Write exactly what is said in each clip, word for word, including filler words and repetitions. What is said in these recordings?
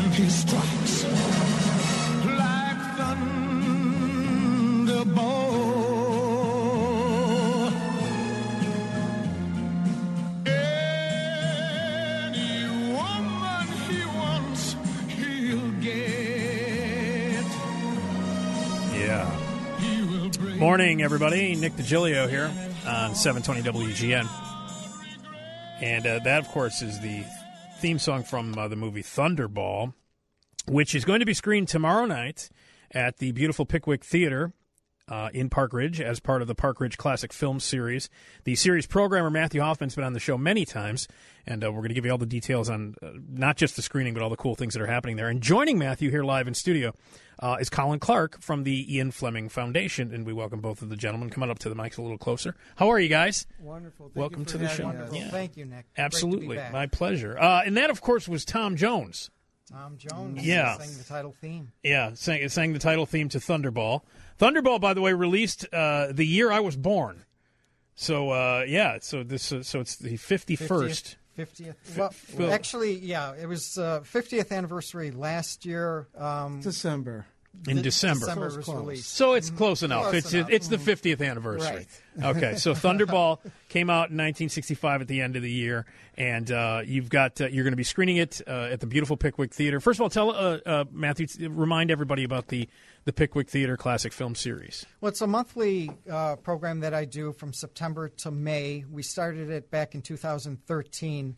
and he strikes like thunderbolt. Any woman he wants, he'll get. Yeah. Morning, everybody. Nick DiGilio here on seven twenty W G N. And uh, that, of course, is the theme song from uh, the movie Thunderball, which is going to be screened tomorrow night at the beautiful Pickwick Theater uh, in Park Ridge as part of the Park Ridge Classic Film Series. The series programmer, Matthew Hoffman's been on the show many times, and uh, we're going to give you all the details on uh, not just the screening, but all the cool things that are happening there. And joining Matthew here live in studio uh, is Colin Clark from the Ian Fleming Foundation, and we welcome both of the gentlemen. Come on up to the mics a little closer. How are you guys? Wonderful. Thank Welcome you for to the having show. us. Yeah. Thank you, Nick. Absolutely. My pleasure. Uh, and that, of course, was Tom Jones. Tom Jones Yeah. sang the title theme. Yeah, sang, sang the title theme to Thunderball. Thunderball, by the way, released uh, the year I was born. So, uh, yeah, so this, uh, so it's the fifty-first. fiftieth. Well, Phil- actually, yeah, it was uh, fiftieth anniversary last year. Um, December. In the- December. December So was close. released. So it's close enough. Close it's enough. it's the fiftieth anniversary. Right. Okay, so Thunderball came out in nineteen sixty-five at the end of the year, and uh, you've got uh, you're going to be screening it uh, at the beautiful Pickwick Theater. First of all, tell uh, uh, Matthew, t- remind everybody about the the Pickwick Theater Classic Film Series. Well, it's a monthly uh, program that I do from September to May. We started it back in two thousand thirteen.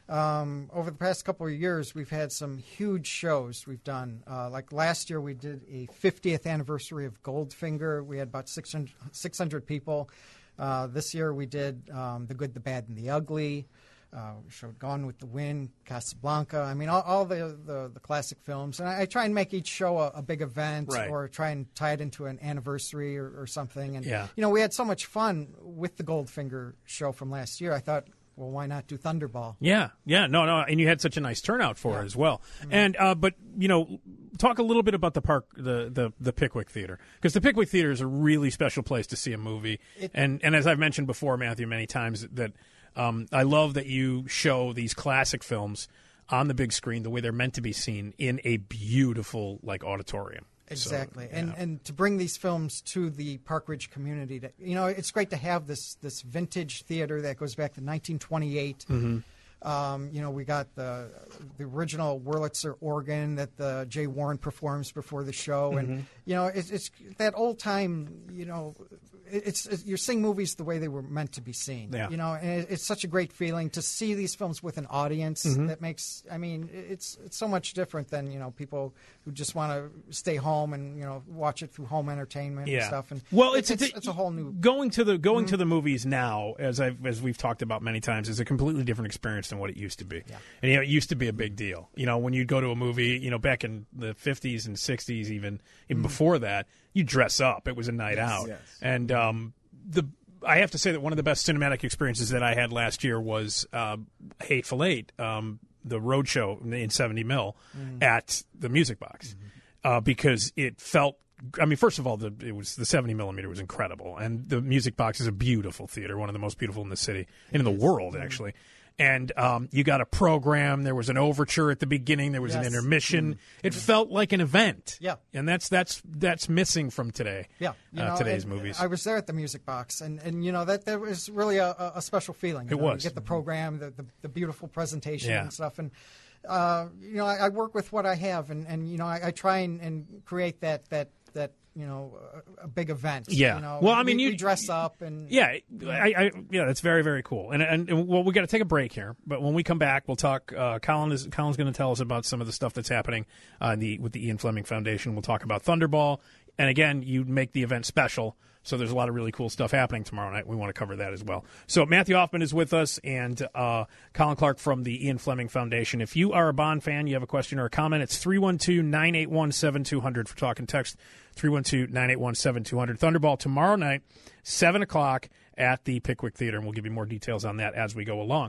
Um, over the past couple of years, we've had some huge shows we've done. Uh, like last year, we did a fiftieth anniversary of Goldfinger. We had about six hundred, six hundred people. Uh, this year, we did um, The Good, the Bad, and the Ugly. Uh, we showed Gone with the Wind, Casablanca. I mean, all, all the, the, the classic films. And I, I try and make each show a, a big event Right. or try and tie it into an anniversary or, or something. And, Yeah. you know, we had so much fun with the Goldfinger show from last year. I thought, well, why not do Thunderball? Yeah, yeah, no, no, and you had such a nice turnout for it as well. And uh, but you know, talk a little bit about the park, the the, the Pickwick Theater, because the Pickwick Theater is a really special place to see a movie. It- and and as I've mentioned before, Matthew, many times that um, I love that you show these classic films on the big screen the way they're meant to be seen in a beautiful like auditorium. Exactly, So, and yeah. and to bring these films to the Park Ridge community, to, you know, it's great to have this this vintage theater that goes back to nineteen twenty-eight. Mm-hmm. Um, you know, we got the the original Wurlitzer organ that the Jay Warren performs before the show, Mm-hmm. and you know, it's, it's that old time. You know, it's, it's you're seeing movies the way they were meant to be seen. Yeah. You know, and it, it's such a great feeling to see these films with an audience. Mm-hmm. That makes, I mean, it's it's so much different than you know people who just want to stay home and you know watch it through home entertainment and Yeah. stuff. And well, it's it's, it's, it's a whole new. going to the going to the movies now, as I've as we've talked about many times, is a completely different experience than what it used to be. Yeah. And you know, it used to be a big deal. You know, when you'd go to a movie, you know, back in the fifties and sixties, even even before that, you dress up. It was a night out, yes. and um, the. I have to say that one of the best cinematic experiences that I had last year was uh, Hateful Eight, um, the road show in seventy mil at the Music Box, uh, because it felt. I mean, first of all, the, it was the seventy millimeter was incredible, and the Music Box is a beautiful theater, one of the most beautiful in the city and in the world, actually. And um, you got a program. There was an overture at the beginning. There was an Yes. intermission. It felt like an event. Yeah. and that's that's that's missing from today. Yeah, you uh, know, today's and movies. I was there at the Music Box, and, and you know that that was really a, a special feeling. You It know, was. You get the program, the the, the beautiful presentation Yeah. and stuff, and uh, you know I, I work with what I have, and, and you know I, I try and, and create that that that you know a, a big event. Yeah. You know? Well, I We- mean, you- we dress up and Yeah, I, I, yeah, that's very, very cool. And, and, and well, we got to take a break here, but when we come back, we'll talk. Uh, Colin is Colin's going to tell us about some of the stuff that's happening uh, in the, with the Ian Fleming Foundation. We'll talk about Thunderball, and again, you make the event special. So there's a lot of really cool stuff happening tomorrow night. We want to cover that as well. So Matthew Hoffman is with us, and uh, Colin Clark from the Ian Fleming Foundation. If you are a Bond fan, you have a question or a comment, it's three one two, nine eight one, seven two zero zero for talk and text, three one two, nine eight one, seven two zero zero. Thunderball tomorrow night, seven o'clock at the Pickwick Theater, and we'll give you more details on that as we go along.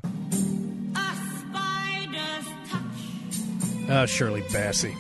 A spider's touch, Uh, Shirley Bassey.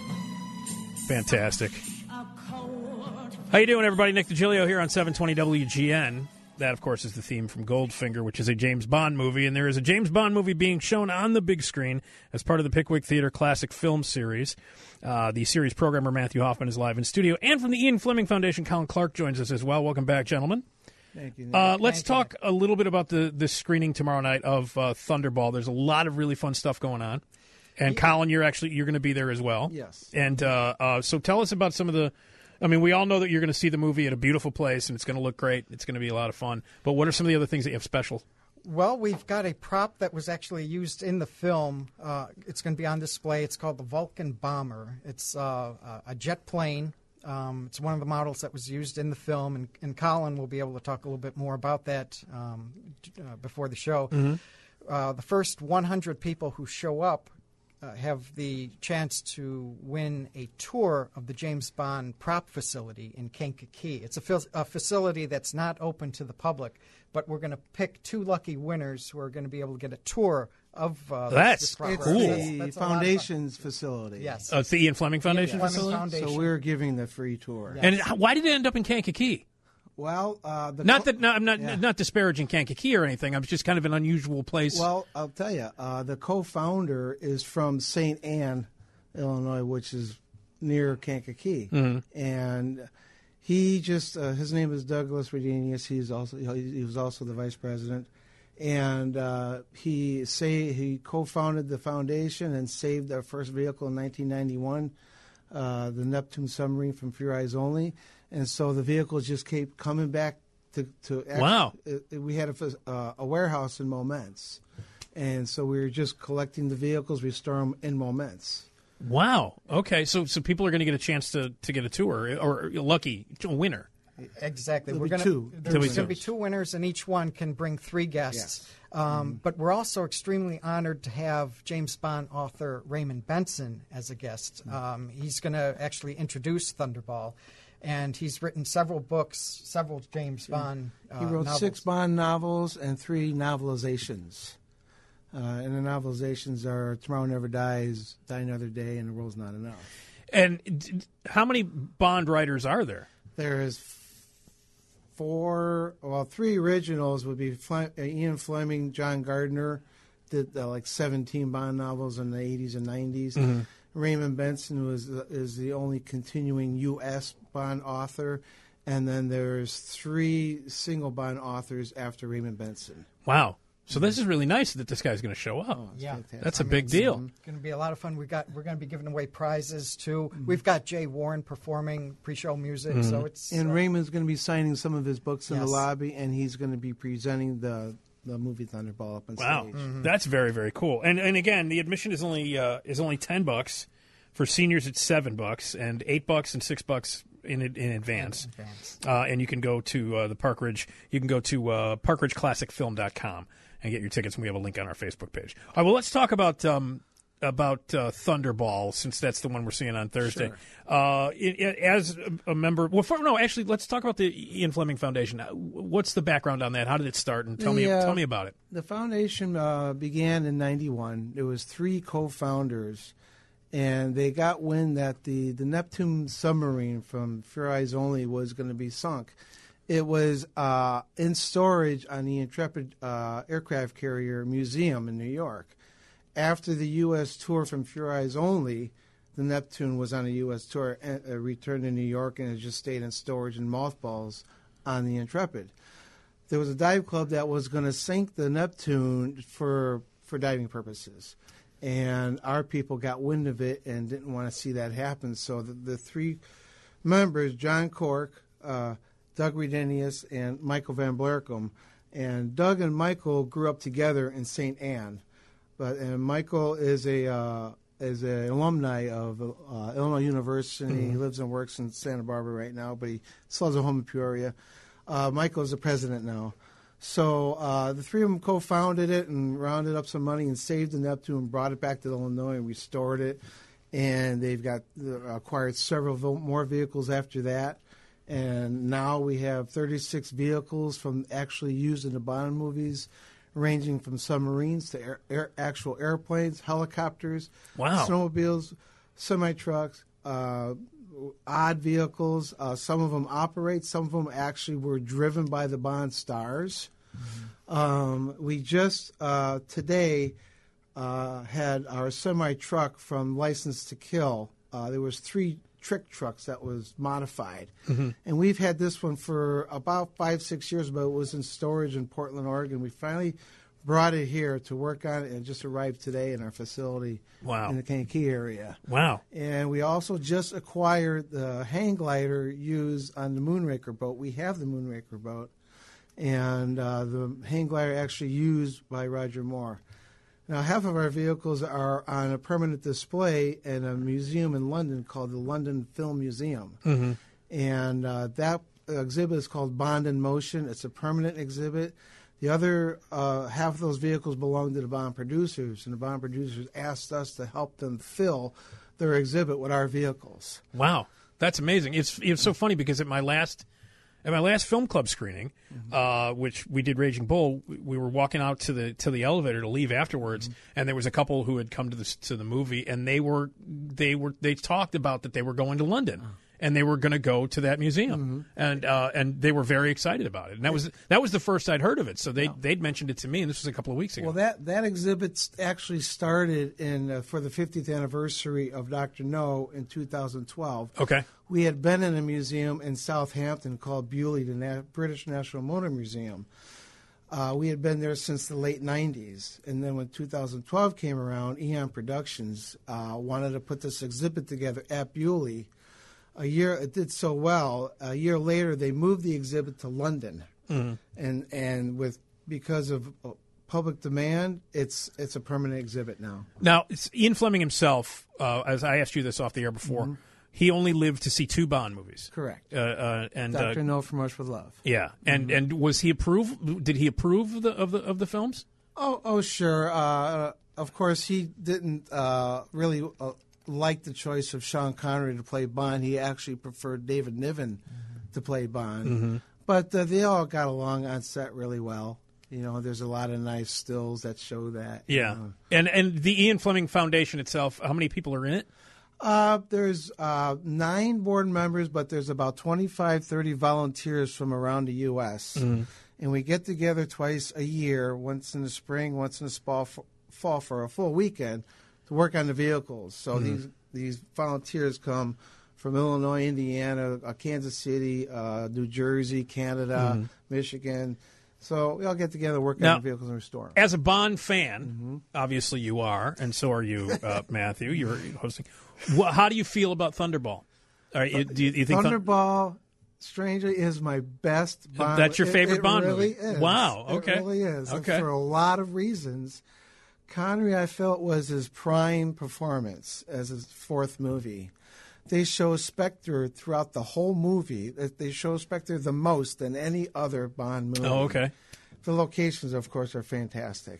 Fantastic. a cold How you doing, everybody? Nick DiGilio here on seven twenty W G N. that, of course, is the theme from Goldfinger, which is a James Bond movie. And there is a James Bond movie being shown on the big screen as part of the Pickwick Theater Classic Film Series. Uh, the series programmer, Matthew Hoffman, is live in studio. And from the Ian Fleming Foundation, Colin Clark joins us as well. Welcome back, gentlemen. Thank you. Uh, let's Thank talk you. a little bit about the, the screening tomorrow night of uh, Thunderball. There's a lot of really fun stuff going on. And, Colin, you're actually you're going to be there as well. Yes. And uh, uh, so tell us about some of the... I mean, we all know that you're going to see the movie at a beautiful place, and it's going to look great. It's going to be a lot of fun. But what are some of the other things that you have special? Well, we've got a prop that was actually used in the film. Uh, it's going to be on display. It's called the Vulcan Bomber. It's uh, a jet plane. Um, it's one of the models that was used in the film, and, and Colin will be able to talk a little bit more about that um, uh, before the show. Mm-hmm. Uh, the first one hundred people who show up Uh, have the chance to win a tour of the James Bond prop facility in Kankakee. It's a, fil- a facility that's not open to the public, but we're going to pick two lucky winners who are going to be able to get a tour of uh, That's this, this prop. It's Cool. the That's a lot of fun. foundation's facility. Yes. Uh, it's the Ian Fleming Foundation Fleming facility? Foundation. So we're giving the free tour. Yeah. And how- why did it end up in Kankakee? Well, uh, the Not co- that no, I'm not Yeah. not disparaging Kankakee or anything. I'm just kind of an unusual place. Well, I'll tell you, uh, the co-founder is from Saint Anne, Illinois, which is near Kankakee, Mm-hmm. and he just uh, his name is Douglas Redenius. He's also he was also the vice president, and uh, he say he co-founded the foundation and saved our first vehicle in nineteen ninety-one, uh, the Neptune submarine from For Your Eyes Only, and so the vehicles just kept coming back to to. Act, Wow. it, it- we had a, phys- uh, a warehouse in Moments, and so we were just collecting the vehicles. We store them in Moments. Wow. Okay. So so people are going to get a chance to, to get a tour, or lucky a winner. Exactly. There'll we're be gonna, two. There's There'll be going to two. be two winners, and each one can bring three guests. Um, But we're also extremely honored to have James Bond author Raymond Benson as a guest. Um, he's going to actually introduce Thunderball, and he's written several books, several James Bond uh, He wrote novels. six Bond novels and three novelizations. Uh, and the novelizations are Tomorrow Never Dies, Die Another Day, and The World's Not Enough. And d- d- how many Bond writers are there? There is four, well, three originals would be Fle- uh, Ian Fleming, John Gardner, did uh, like seventeen Bond novels in the eighties and nineties. Raymond Benson was is the only continuing U S Bond author. And then there's three single Bond authors after Raymond Benson. Wow. So this is really nice that this guy's going to show up. Oh, it's Yeah. fantastic. That's a big deal. It's going to be a lot of fun. We got we're going to be giving away prizes too. Mm-hmm. We've got Jay Warren performing pre-show music, so it's And uh, Raymond's going to be signing some of his books in Yes. the lobby, and he's going to be presenting the, the movie Thunderball up on Wow, stage. that's very very cool. And and again, the admission is only uh, is only ten bucks for seniors. It's seven bucks and eight bucks and six bucks in in advance. advance. Uh, and you can go to uh, the Park Ridge. You can go to uh, park ridge classic film dot com and get your tickets. And we have a link on our Facebook page. All right, well, let's talk about um, about uh, Thunderball, since that's the one we're seeing on Thursday. Uh, it, it- as a, a member, well, for, no, actually, let's talk about the Ian Fleming Foundation. Uh, What's the background on that? How did it start? And tell me The, uh, tell me about it. The foundation uh, began in ninety-one. There was three co-founders, and they got wind that the, the Neptune submarine from For Your Eyes Only was going to be sunk. It was uh, in storage on the Intrepid uh, aircraft carrier museum in New York. After the U S tour from For Your Eyes Only, the Neptune was on a U S tour, and, uh, returned to New York, and it just stayed in storage in mothballs on the Intrepid. There was a dive club that was going to sink the Neptune for for diving purposes, and our people got wind of it and didn't want to see that happen. So the, the three members, John Cork, uh, Doug Redenius, and Michael Van Blerkum, and Doug and Michael grew up together in Saint Anne, but and Michael is a uh, is an alumni of uh, Illinois University. He lives and works in Santa Barbara right now, but he still has a home in Peoria. Uh, Michael is the president now. So uh, the three of them co-founded it and rounded up some money and saved the Neptune and brought it back to Illinois and restored it. And they've got uh, acquired several vo- more vehicles after that. And now we have thirty-six vehicles from actually used in the Bond movies, ranging from submarines to air, air, actual airplanes, helicopters, Wow. snowmobiles, semi-trucks, uh, odd vehicles. Uh, some of them operate. Some of them actually were driven by the Bond stars. Mm-hmm. Um, we just uh, today uh, had our semi truck from License to Kill. Uh, there was three trick trucks that was modified, mm-hmm. and we've had this one for about five, six years. But it was in storage in Portland, Oregon. We finally brought it here to work on it, and just arrived today in our facility wow. in the Kankakee area. Wow. And we also just acquired the hang glider used on the Moonraker boat. We have the Moonraker boat, and uh, the hang glider actually used by Roger Moore. Now, half of our vehicles are on a permanent display in a museum in London called the London Film Museum. Mm-hmm. And uh, that exhibit is called Bond in Motion. It's a permanent exhibit. The other uh, half of those vehicles belong to the Bond producers, and the Bond producers asked us to help them fill their exhibit with our vehicles. Wow, that's amazing! It's it's so funny because at my last at my last film club screening, mm-hmm. uh, which we did Raging Bull, we were walking out to the to the elevator to leave afterwards, mm-hmm. and there was a couple who had come to the to the movie, and they were they were they talked about that they were going to London. Oh. And they were going to go to that museum, mm-hmm. and uh, and they were very excited about it. And that was that was the first I'd heard of it. So they wow. they'd mentioned it to me, and this was a couple of weeks ago. Well, that that exhibit actually started in uh, for the fiftieth anniversary of Doctor No in two thousand twelve. Okay, we had been in a museum in Southampton called Bewley, the Na- British National Motor Museum. Uh, we had been there since the late nineties, and then when two thousand twelve came around, Eon Productions uh, wanted to put this exhibit together at Bewley. A year, it did so well. A year later, they moved the exhibit to London, mm-hmm. and and with because of public demand, it's it's a permanent exhibit now. Now, it's Ian Fleming himself, uh, as I asked you this off the air before, mm-hmm. he only lived to see two Bond movies. Correct. Uh, uh, and Doctor Uh, No, From Rush with Love. Yeah, and mm-hmm. and was he approve? Did he approve of the of the of the films? Oh, oh, sure. Uh, of course, he didn't uh, really. Uh, liked the choice of Sean Connery to play Bond. He actually preferred David Niven mm-hmm. to play Bond. Mm-hmm. But uh, they all got along on set really well. You know, there's a lot of nice stills that show that. Yeah. You know. And and the Ian Fleming Foundation itself, how many people are in it? Uh, there's uh, nine board members, but there's about twenty-five, thirty volunteers from around the U S Mm-hmm. And we get together twice a year, once in the spring, once in the fall for, fall for a full weekend, to work on the vehicles. So mm-hmm. these these volunteers come from Illinois, Indiana, uh, Kansas City, uh, New Jersey, Canada, mm-hmm. Michigan. So we all get together, work now, on the vehicles, and restore them. As a Bond fan, mm-hmm. obviously you are, and so are you, uh, Matthew. You're hosting. Well, how do you feel about Thunderball? All right, you, do you, you think Thunderball, th- strangely, is my best Bond. That's your favorite it, it Bond really movie? Is. Wow. Okay. It really is. Okay. And for a lot of reasons. Connery, I felt, was his prime performance as his fourth movie. They show Spectre throughout the whole movie. They show Spectre the most than any other Bond movie. Oh, okay. The locations, of course, are fantastic.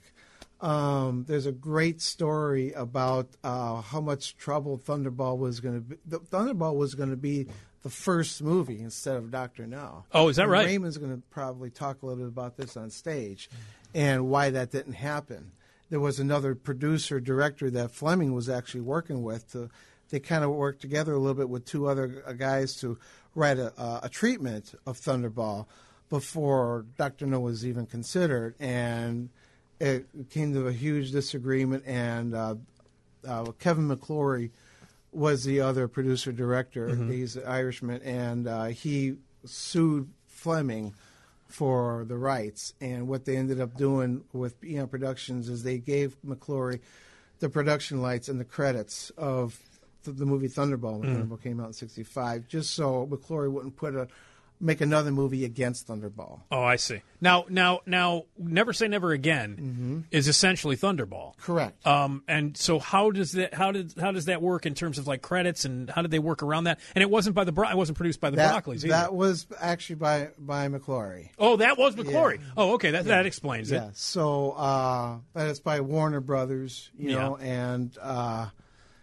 Um, there's a great story about uh, how much trouble Thunderball was going to be. The, Thunderball was going to be the first movie instead of Doctor No. Oh, is that and right? Raymond's going to probably talk a little bit about this on stage and why that didn't happen. There was another producer, director that Fleming was actually working with. To, they kind of worked together a little bit with two other guys to write a, uh, a treatment of Thunderball before Doctor No was even considered. And it came to a huge disagreement, and uh, uh, Kevin McClory was the other producer-director. Mm-hmm. He's an Irishman, and uh, he sued Fleming for the rights. And what they ended up doing with Eon Productions is they gave McClory the production rights and the credits of th- the movie Thunderball when mm. Thunderball came out in sixty-five, just so McClory wouldn't put a make another movie against Thunderball. Oh, I see. Now, now, now, Never Say Never Again mm-hmm. is essentially Thunderball. Correct. Um, and so, how does that how did how does that work in terms of like credits, and how did they work around that? And it wasn't by the Bro- it wasn't produced by the that, Broccoli's either. That was actually by by McClory. Oh, that was McClory. Yeah. Oh, okay, that yeah. that explains yeah. it. So, uh, but it's by Warner Brothers, you yeah. know, and uh,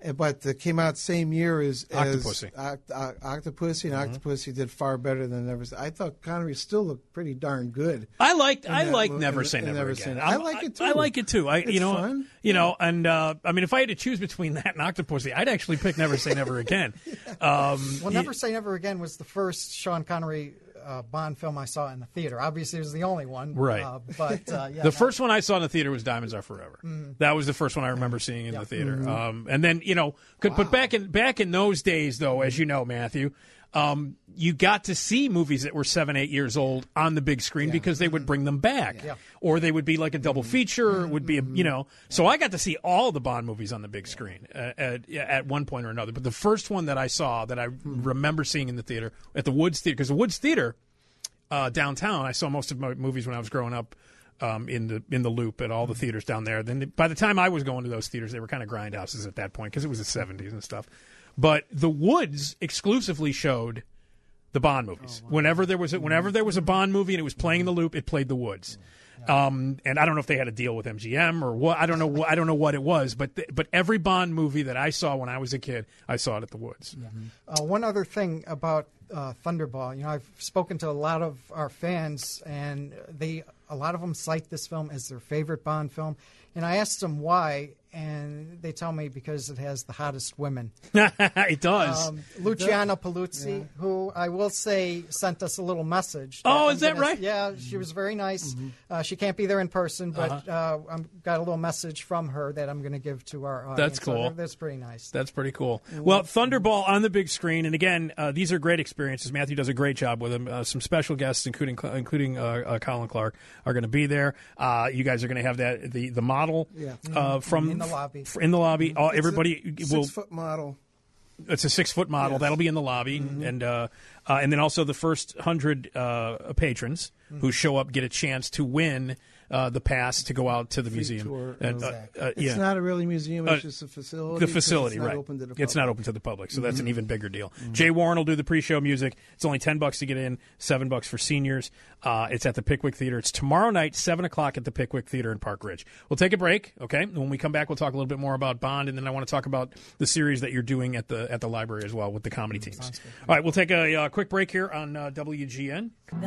but it came out same year as, as Octopussy. Oct- Oct- Octopussy, and Mm-hmm. Octopussy did far better than Never. I thought Connery still looked pretty darn good. I liked. in I that like mo- Never in- Say in Never, Never Again. Say Never. I'm- I like it, too. I like it too. I, you It's know, fun. you know, and uh, I mean, if I had to choose between that and Octopussy, I'd actually pick Never Say Never Again. Um, Well, Never Say Never Again was the first Sean Connery uh, Bond film I saw in the theater. Obviously, it was the only one. Right. Uh, but uh, yeah, the no, first one I saw in the theater was Diamonds Are Forever. Mm-hmm. That was the first one I remember seeing in the theater. Um, and then you know, could, but back in back in those days, though, as you know, Matthew, um, you got to see movies that were seven, eight years old on the big screen because they would bring them back, Yeah. or they would be like a double feature. Or it would be a, you know. So I got to see all the Bond movies on the big screen uh, at, at one point or another. But the first one that I saw that I remember seeing in the theater at the Woods Theater, because the Woods Theater. Uh, downtown, I saw most of my movies when I was growing up um, in the in the Loop at all the theaters down there. Then by the time I was going to those theaters, they were kind of grindhouses at that point because it was the seventies and stuff. But the Woods exclusively showed the Bond movies. Whenever there was a, whenever there was a Bond movie and it was playing in the Loop, it played the Woods. Um, and I don't know if they had a deal with M G M or what. I don't know. What, I don't know what it was. But th- but every Bond movie that I saw when I was a kid, I saw it at the Woods. Uh, one other thing about uh, Thunderball, you know, I've spoken to a lot of our fans, and they a lot of them cite this film as their favorite Bond film. And I asked them why, and they tell me because it has the hottest women. It does. Um, Luciana Paluzzi, who I will say sent us a little message. Oh, I'm is that gonna- right? Yeah, she was very nice. Uh, she can't be there in person, but uh I've got a little message from her that I'm going to give to our audience. That's So cool. that's pretty nice. That's pretty cool. Well, Thunderball on the big screen, and again, uh, these are great experiences. Matthew does a great job with them. Uh, some special guests, including including uh, uh, Colin Clark, are going to be there. Uh, you guys are going to have that the the model Yeah. uh, from In the lobby. f- in the lobby. All, It's everybody a will. six foot model. It's a six foot model Yes. that'll be in the lobby, and uh, uh, and then also the first hundred uh, patrons who show up get a chance to win uh, the pass to go out to the museum. tour And, of- uh, uh, It's yeah. not a really museum. It's Uh, just a facility. The 'cause facility, it's not right? Open to the It's not public. open to the public, so that's an even bigger deal. Jay Warren will do the pre-show music. It's only ten bucks to get in, seven bucks for seniors. Uh, it's at the Pickwick Theater. It's tomorrow night, seven o'clock at the Pickwick Theater in Park Ridge. We'll take a break, okay? When we come back, we'll talk a little bit more about Bond, and then I want to talk about the series that you're doing at the at the library as well with the comedy teams. All right, we'll take a uh, quick break here on uh, W G N.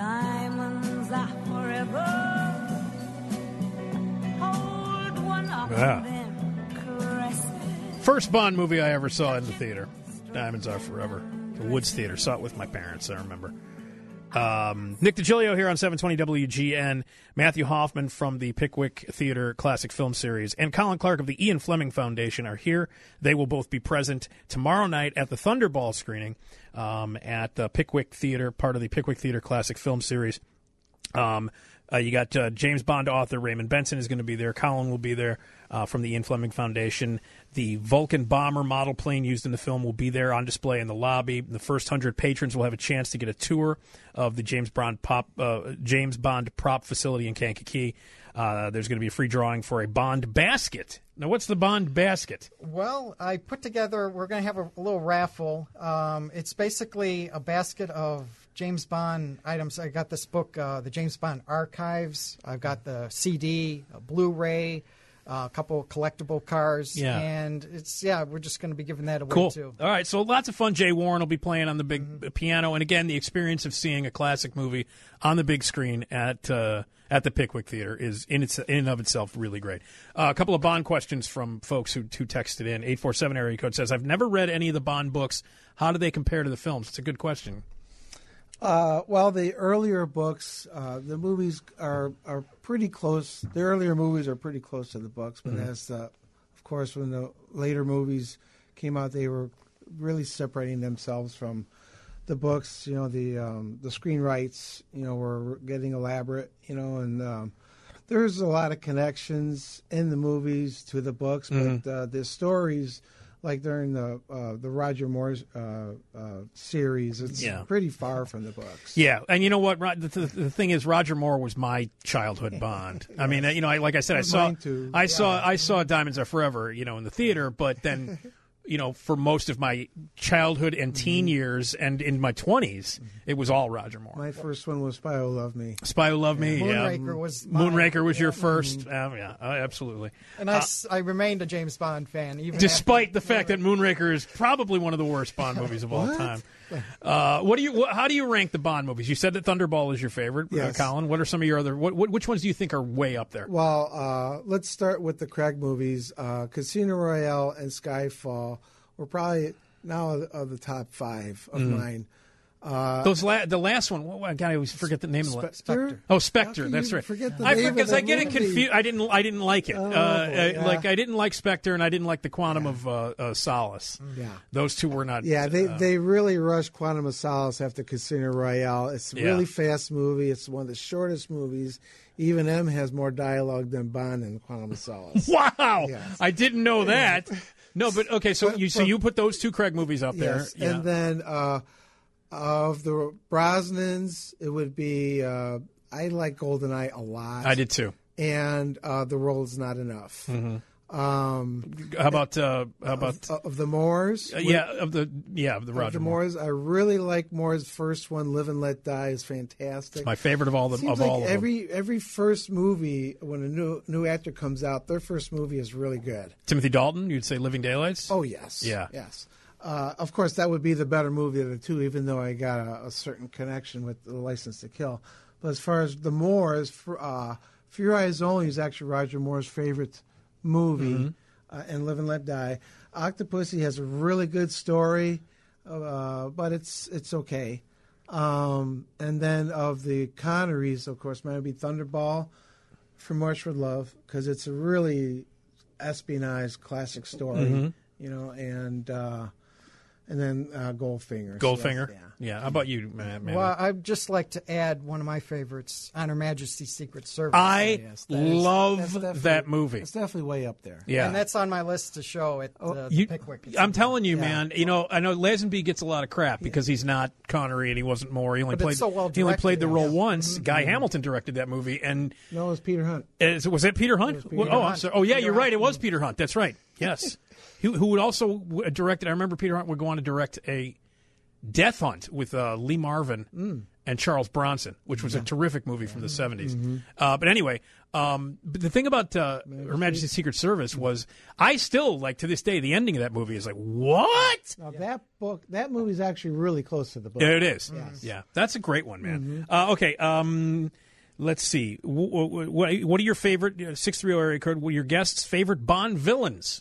Diamonds are forever. Hold one up Yeah. and then caress it. First Bond movie I ever saw in the theater. Diamonds Are Forever. The Woods Theater. Saw it with my parents, I remember. Um, Nick DiGilio here on seven twenty W G N. Matthew Hoffman from the Pickwick Theater Classic Film Series and Colin Clark of the Ian Fleming Foundation are here. They will both be present tomorrow night at the Thunderball screening um, at the Pickwick Theater, part of the Pickwick Theater Classic Film Series. Um, uh, you got uh, James Bond author Raymond Benson is going to be there. Colin will be there uh, from the Ian Fleming Foundation. The Vulcan bomber model plane used in the film will be there on display in the lobby. The first hundred patrons will have a chance to get a tour of the James Bond pop uh, James Bond prop facility in Kankakee. Uh, there's going to be a free drawing for a Bond basket. Now, what's the Bond basket? Well, I put together, we're going to have a, a little raffle. Um, it's basically a basket of James Bond items. I got this book, uh, the James Bond Archives. I've got the C D, a Blu-ray, uh, a couple of collectible cars. Yeah. And it's, yeah, we're just going to be giving that away, Cool. too. All right, so lots of fun. Jay Warren will be playing on the big piano, and again, the experience of seeing a classic movie on the big screen at uh, at the Pickwick Theater is in its in and of itself really great. Uh, a couple of Bond questions from folks who who texted in. eight four seven area code says, "I've never read any of the Bond books. How do they compare to the films?" It's a good question. Uh, well, the earlier books, uh, the movies are are pretty close. The earlier movies are pretty close to the books, but as the, of course, when the later movies came out, they were really separating themselves from the books. You know, the um, the screenwrites, you know, were getting elaborate. You know, and um, there's a lot of connections in the movies to the books, but uh, the stories. Like during the uh, the Roger Moore uh, uh, series, it's Yeah. pretty far from the books. Yeah, and you know what? Ro- The, the, the thing is, Roger Moore was my childhood Bond. I mean, you know, I, like I said, I saw, Mine too. I saw, I saw Diamonds Are Forever, you know, in the theater. But then, you know, for most of my childhood and teen years and in my twenties, it was all Roger Moore. My first one was Spy Who Loved Me. Spy Who Loved Me, yeah. Moonraker was mine. Moonraker was your Yeah. first. Uh, yeah, uh, absolutely. And I, s- I remained a James Bond fan, even Despite after, the fact that Moonraker is probably one of the worst Bond movies of all time. Uh, what do you? What, how do you rank the Bond movies? You said that Thunderball is your favorite, Yes. uh, Colin. What are some of your other? What, what, which ones do you think are way up there? Well, uh, let's start with the Craig movies. Uh, Casino Royale and Skyfall were probably now of the, of the top five of Mm-hmm. mine. Uh, Those la- the last one. Oh, God, I always forget the name of the. Spectre? Oh, How Spectre. can That's you right. forget the I name of because the I get it movie? confused. I didn't. I didn't like it. Oh, uh, boy, uh, yeah. Like I didn't like Spectre, and I didn't like the Quantum of uh, uh, Solace. Yeah. Those two were not. Yeah, they, uh, they really rushed Quantum of Solace after Casino Royale. It's a Yeah. really fast movie. It's one of the shortest movies. Even M has more dialogue than Bond in Quantum of Solace. Wow, Yes. I didn't know that. No, but okay. So But- you so but- you put those two Craig movies up Yes, there. Yeah. and then uh, of the Brosnans, it would be uh, I like GoldenEye a lot. I did too. and uh, The World Is Not Enough. Um, How about uh, how about of, of the Moors, uh, yeah of the yeah of the of Roger the Moore. Moors, I really like Moore's first one, Live and Let Die, is fantastic. My favorite of all the Seems of like all of every every first movie when a new new actor comes out, their first movie is really good. them. Timothy Dalton. You'd say Living Daylights. Oh yes, Yeah. yes. Uh, of course, that would be the better movie of the two, even though I got a, a certain connection with the License to Kill. But as far as the Moors, for, uh, For Your Eyes Only is actually Roger Moore's favorite movie, Mm-hmm. uh, and Live and Let Die. Octopussy has a really good story, uh, but it's it's okay. Um, and then of the Connerys, of course, mine would be Thunderball, From Marchwood Love, because it's a really espionage classic story, Mm-hmm. you know, and uh, and then uh, Goldfinger. So Goldfinger. that's- Yeah. How about you, man? man? Well, I'd just like to add one of my favorites, On Her Majesty's Secret Service. I Yes, that is- love that's definitely- that movie. It's definitely way up there. Yeah. And that's on my list to show at uh, You- Pickwick. I'm telling you, Yeah. man. You know, I know Lazenby gets a lot of crap because he's not Connery and he wasn't Moore. He only But played. it's so well he only played the directed, role yeah. once. Guy Hamilton directed that movie, and No, it was Peter Hunt. uh, was it Peter Hunt? Peter Well, oh, I'm Hunt. sorry. Oh, yeah, Peter you're Hunt. right. It was Peter Hunt. That's right. Yes, who, who would also w- directed. I remember Peter Hunt would go on to direct a Death Hunt with uh, Lee Marvin Mm. and Charles Bronson, which was a terrific movie from the seventies. Mm-hmm. Uh, but anyway, um, but the thing about uh, Her Majesty's Secret Service was, I still like to this day the ending of that movie is like, what? Now that book, that movie is actually really close to the book. Yeah, it is. Yeah, that's a great one, man. Mm-hmm. Uh, okay, um, let's see. What, what, what are your favorite six three zero area code? What are your guests' favorite Bond villains?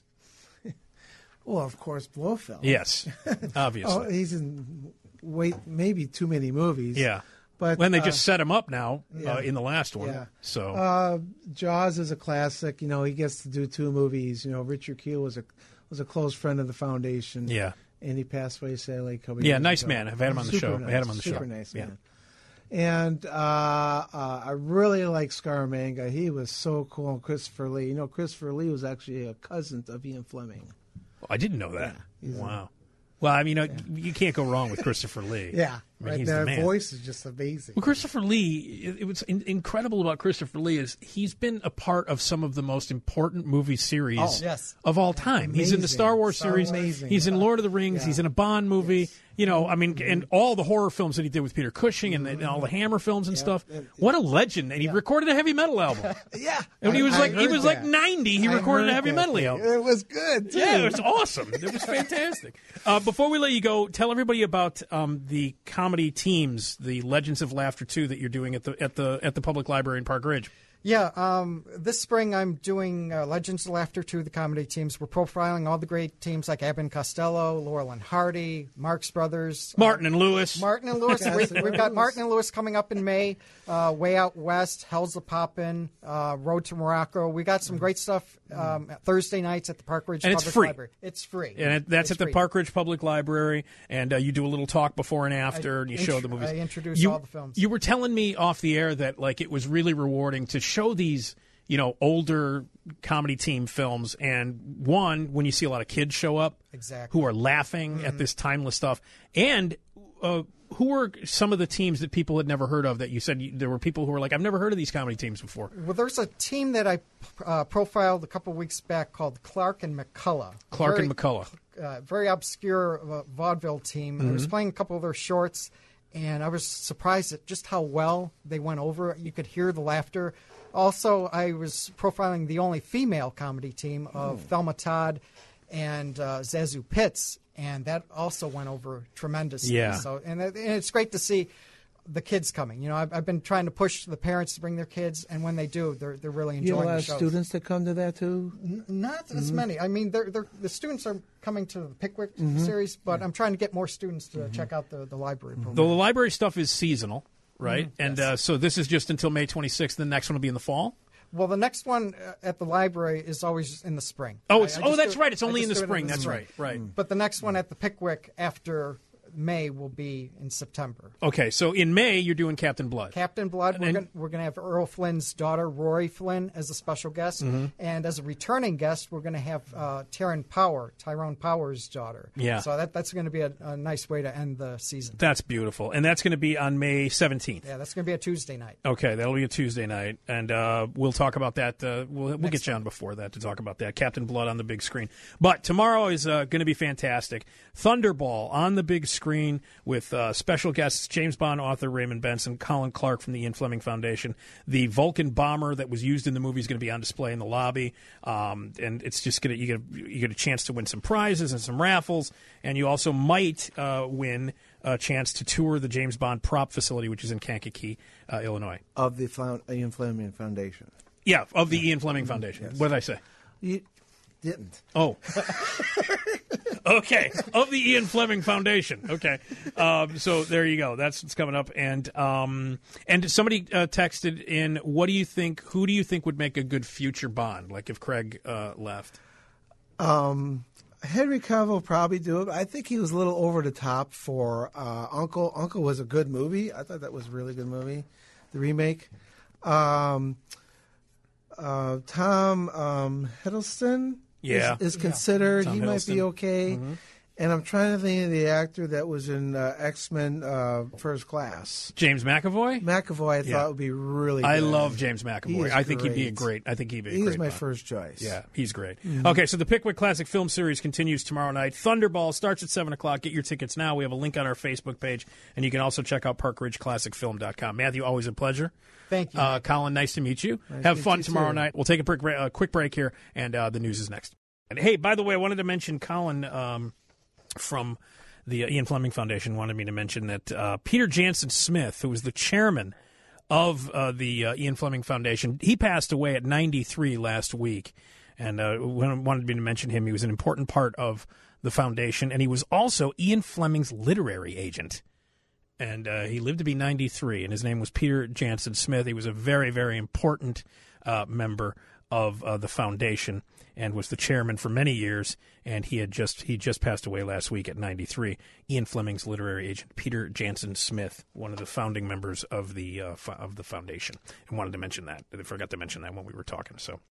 Well, of course, Blofeld. Yes, obviously. Oh, he's in wait maybe too many movies. yeah, but when they uh, just set him up now yeah. uh, in the last one. Yeah. So Uh, Jaws is a classic. You know, he gets to do two movies. You know, Richard Kiel was a was a close friend of the foundation. yeah, and he passed away sadly a couple yeah, years nice ago. man. I've had him on the Super show. Nice, I had him on the super show. nice Yeah. man. And uh, uh, I really like Scaramanga. He was so cool. And Christopher Lee. You know, Christopher Lee was actually a cousin of Ian Fleming. Oh, I didn't know that. Yeah, he's a- Wow. Well, I mean, you, know, you can't go wrong with Christopher Lee. Yeah, I mean, right. he's Their the man. voice is just amazing. Well, Christopher Lee, it, it was in, incredible about Christopher Lee is he's been a part of some of the most important movie series Oh, yes. of all time. He's in the Amazing. Star Wars Star series. Wars. Amazing. He's in Lord of the Rings. Yeah. He's in a Bond movie. You know, I mean, and all the horror films that he did with Peter Cushing and, the, and all the Hammer films and stuff. And- What a legend! And he recorded a heavy metal album. Yeah, And he I- was I like he heard was like that. ninety. He I recorded a heard heavy that metal thing. album. It was good. Too. Yeah, it was awesome. It was fantastic. Uh, before we let you go, tell everybody about um, the comedy teams, the Legends of Laughter two that you're doing at the at the at the Public Library in Park Ridge. Yeah, um, this spring I'm doing uh, Legends of Laughter two, the comedy teams. We're profiling all the great teams like Abbott and Costello, Laurel and Hardy, Marx Brothers. uh, Martin and Lewis. Martin and Lewis. We've, we've got Martin and Lewis coming up in May. Uh, Way Out West, Hell's a Poppin', uh, Road to Morocco. We got some great stuff um, Thursday nights at the Park Ridge And it's Public free. Library. It's free. And it, that's It's at the free. Park Ridge Public Library, and uh, you do a little talk before and after, I and you show intro- the movies. I introduce you, all the films. You were telling me off the air that like it was really rewarding to show these, you know, older comedy team films, and one when you see a lot of kids show up, Exactly. who are laughing Mm-hmm. at this timeless stuff, and uh, who were some of the teams that people had never heard of that you said you, there were people who were like, I've never heard of these comedy teams before? Well, there's a team that I uh, profiled a couple of weeks back called Clark and McCullough. Clark very, and McCullough. Uh, very obscure uh, vaudeville team. Mm-hmm. I was playing a couple of their shorts, and I was surprised at just how well they went over. You could hear the laughter. Also, I was profiling the only female comedy team of Hmm. Thelma Todd and uh, Zazu Pitts, and that also went over tremendously. Yeah. So, and, it- and it's great to see the kids coming. You know, I've, I've been trying to push the parents to bring their kids, and when they do, they're they're really You have a enjoying lot the of shows. students that come to that too. N- Not as many. I mean, they're, they're, the students are coming to the Pickwick Mm-hmm. series, but I'm trying to get more students to check out the, the library program. The library stuff is seasonal, right? Mm-hmm. And Yes. uh, so this is just until May twenty-sixth. The next one will be in the fall? Well, the next one uh, at the library is always in the spring. Oh, I- it's, I oh, just that's do- right. It's I only in just the do it spring. That's spring. right, right. But the next one at the Pickwick after May will be in September. Okay, so in May, you're doing Captain Blood. Captain Blood, we're And- going we're going to have Earl Flynn's daughter, Rory Flynn, as a special guest. Mm-hmm. And as a returning guest, we're going to have uh, Taryn Power, Tyrone Power's daughter. Yeah. So that, that's going to be a, a nice way to end the season. That's beautiful. And that's going to be on May seventeenth. Yeah, that's going to be a Tuesday night. Okay, that'll be a Tuesday night, and uh, we'll talk about that. Uh, we'll we'll get you on before that to talk about that. Captain Blood on the big screen. But tomorrow is uh, going to be fantastic. Thunderball on the big screen with uh, special guests James Bond author Raymond Benson, Colin Clark from the Ian Fleming Foundation. The Vulcan bomber that was used in the movie is going to be on display in the lobby, um, and it's just going to you get you get a chance to win some prizes and some raffles, and you also might uh, win a chance to tour the James Bond prop facility, which is in Kankakee, uh, Illinois. Of the Found- Ian Fleming Foundation. Yeah, of the Ian Fleming Foundation. Yes. What did I say? You didn't. Oh. Okay, of the Ian Fleming Foundation. Okay, um, so there you go. That's what's coming up. And um, and somebody uh, texted in, what do you think, who do you think would make a good future Bond, like if Craig uh, left? Um, Henry Cavill probably do it. But I think he was a little over the top for uh, Uncle. Uncle was a good movie. I thought that was a really good movie, the remake. Um, uh, Tom um, Hiddleston Yeah. is, is considered. Tom he might Hiddleston. be okay. Mm-hmm. And I'm trying to think of the actor that was in uh, X-Men uh, First Class. James McAvoy? McAvoy, I Yeah. thought would be really good. I love James He McAvoy. is I think he'd be a great. great, I think he'd be a He great was my Bond. first choice. Yeah, he's great. Mm-hmm. Okay, so the Pickwick Classic Film Series continues tomorrow night. Thunderball starts at seven o'clock. Get your tickets now. We have a link on our Facebook page, and you can also check out park ridge classic film dot com. Matthew, always a pleasure. Thank you. Uh, Colin, nice to meet you. Nice Have to fun meet you, tomorrow too. night. We'll take a quick, bra- uh, quick break here, and uh, the news is next. And hey, by the way, I wanted to mention Colin um, from the uh, Ian Fleming Foundation wanted me to mention that uh, Peter Jansen Smith, who was the chairman of uh, the uh, Ian Fleming Foundation, he passed away at ninety-three last week. And uh, wanted me to mention him. He was an important part of the foundation, and he was also Ian Fleming's literary agent. And uh, he lived to be ninety-three, and his name was Peter Jansen Smith. He was a very, very important uh, member of uh, the foundation and was the chairman for many years. And he had just he just passed away last week at ninety-three. Ian Fleming's literary agent, Peter Jansen Smith, one of the founding members of the uh, fo- of the foundation, and wanted to mention that. I forgot to mention that when we were talking. So